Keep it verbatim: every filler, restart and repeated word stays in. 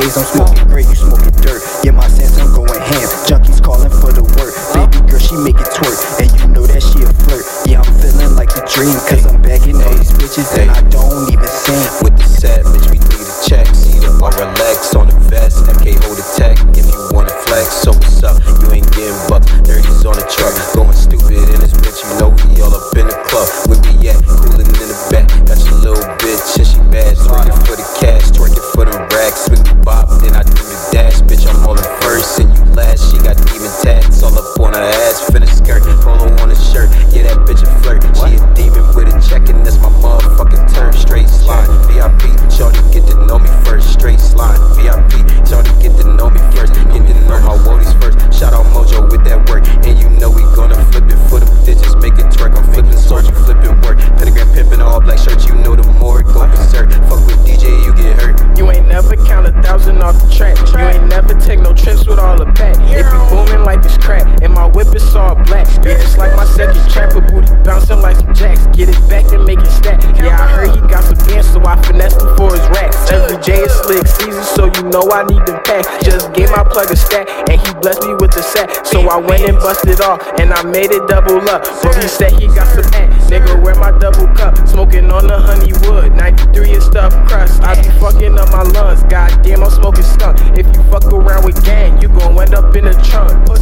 Nowadays I'm smoking great, you smoking dirt. Yeah, my sense, I'm going ham. Junkies calling for the work. Baby girl, she make it twerk, and you know that she a flirt. Yeah, I'm feeling like a dream, cause I'm bagging all these bitches and I don't even sing. With the set, bitch, we need a check. Either or relax on the vest, M K hold the tech. If you wanna flex, so what's up? You ain't getting bucks, thirties on the truck. Going stupid in this bitch, you know we all up in the club. Where we at? Coolin' in the back. Got your little bitch and she bad. Twerking for the cash, twerking for the racks. Swing the bop, then I do the dash. Bitch, I'm all in first and you last. She got demon tats all up on her ass. Finna skirt, polo on her shirt. Yeah, that bitch a flirt. She a demon with a check and that's my motherfucking turn. Straight slide, V I P. Shorty get to know me first. Straight slide, V I P. Shorty get to know me first. Get to know my woadies first. Shout out Mojo with that work. And you know we gonna flip it for them digits. Make it twerk. I'm flipping swords, you flipping work. Pentagram pimpin' all black shirts. You know the more it go berserk. Fuck with D J, you get hurt. You ain't never count a thousand off the track. You ain't never take no trips with all the pack. It be booming like this crack, and my whip is all black. Yeah, just like my second trapper booty bouncing like some jacks. Get it back and make it stack. Yeah, I heard he got some bands, so I finessed him for his racks. Every J is slick season, so you know I need them packs. Just gave my plug a stack, and he blessed me with the sack. So I went and busted off, and I made it double up. But he said he got some act. Nigga, wear my double cup, smoking on the honey wood. ninety-three is stuffed crust. I be fucking up my lungs. Goddamn, I'm smoking skunk. If you fuck around with gang, you gon' end up in the trunk.